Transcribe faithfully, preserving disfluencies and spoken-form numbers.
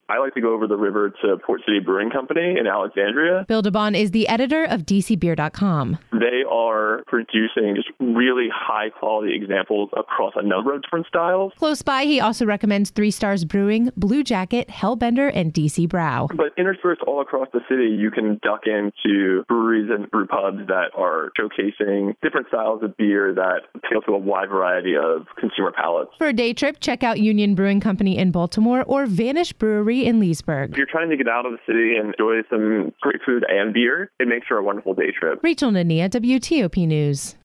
I like to go over the river to Port City Brewing Company in Alexandria. Bill DeBon is the editor of D C beer dot com. They are producing just really high-quality examples across a number of different styles. Close by, he also recommends Three Stars Brewing, Blue Jacket, Hellbender, and D C Brow. But interspersed all across the city, you can duck into breweries and brew pubs that are showcasing different styles of beer that appeal to a wide variety of consumer palates. For a day trip, check out Union Brewing Company in Baltimore or Vanish Brewery in Leesburg. If you're trying to get out of the city and enjoy some great food and beer, it makes for a wonderful day trip. Rachel Nania, W T O P News.